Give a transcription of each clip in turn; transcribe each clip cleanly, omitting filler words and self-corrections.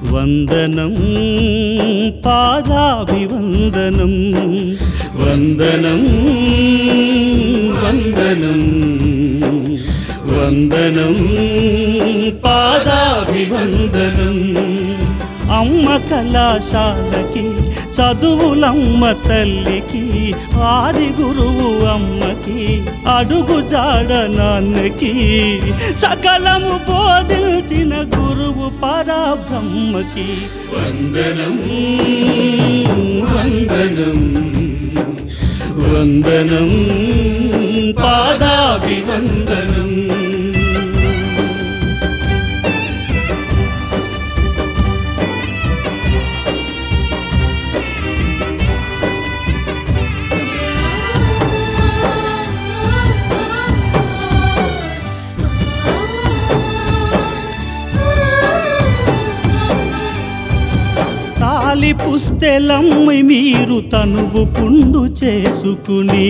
వందనం పాదాభివందనం వందనం వందనం వందనం పాదాభివందనం అమ్మ కళాశాలకి చదువులమ్మ తల్లికి ఆది గురువు అమ్మకి అడుగు జాడ నాన్నకి సకలము బోధించిన గురువు పరబ్రహ్మకి వందనం వందనం వందనం పాదాభివందనం తాలి పుస్తెలమ్మి మీరు తనువు పుండు చేసుకుని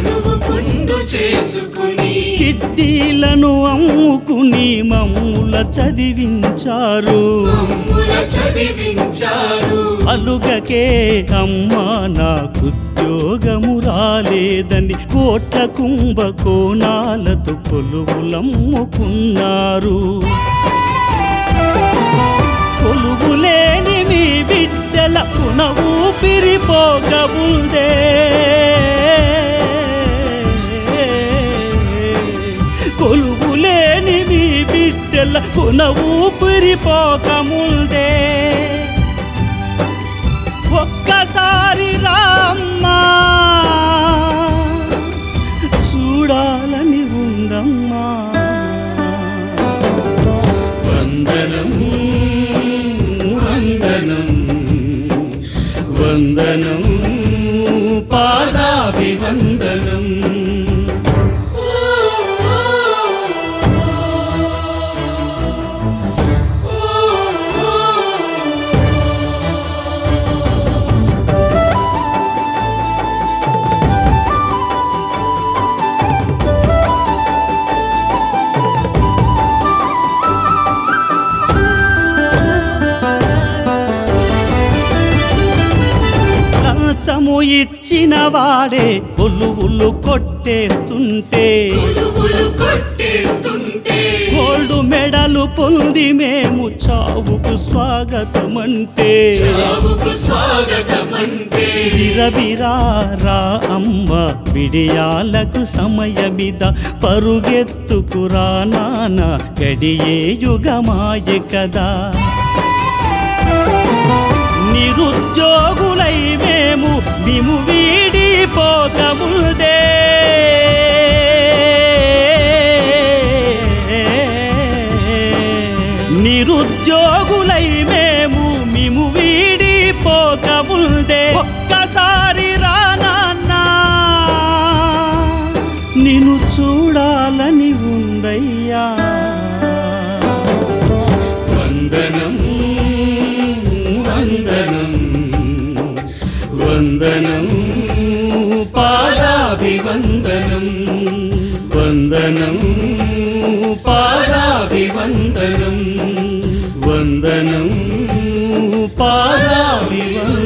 కిడ్డీలను అమ్ముకుని మమ్ముల చదివించారు అలుగకే అమ్మా నాకుద్యోగము రాలేదని కోట్ల కుంభకోణాలతో కొలువులమ్ముకున్నారు కొలువులేని మీ బిడ్డల పున ఊపిరిపోకముందే కొలువులేని మీ బిడ్డల పున ఊపిరిపోకముందే ఒక్కసారి రామ్మా చూడాలని ఉందమ్మా వందనం వందనం వందనం పాదాభివందనం లంచము ఇచ్చిన వాడే కొలువులు కొట్టేస్తుంటే గోల్డ్ మెడలు పొంది మేము చావుకు స్వాగతమంటే విరవిరారా అమ్మ విడియాలకు సమయమిద పరుగెత్తుకురా నాన్న గడియే యుగమాయ కదా నిరుద్యోగులై మేము నిము వీడిపోకముందే నిరుద్యోగులై మేము మిము వీడిపోకముందే ఒక్కసారి రా నాన్న నిన్ను చూడాలని ఉందయ్యా వందనం వందనం వందనం పాదాభివందనం వందనం పాదాభివందనం వందనం పాదాభివందనం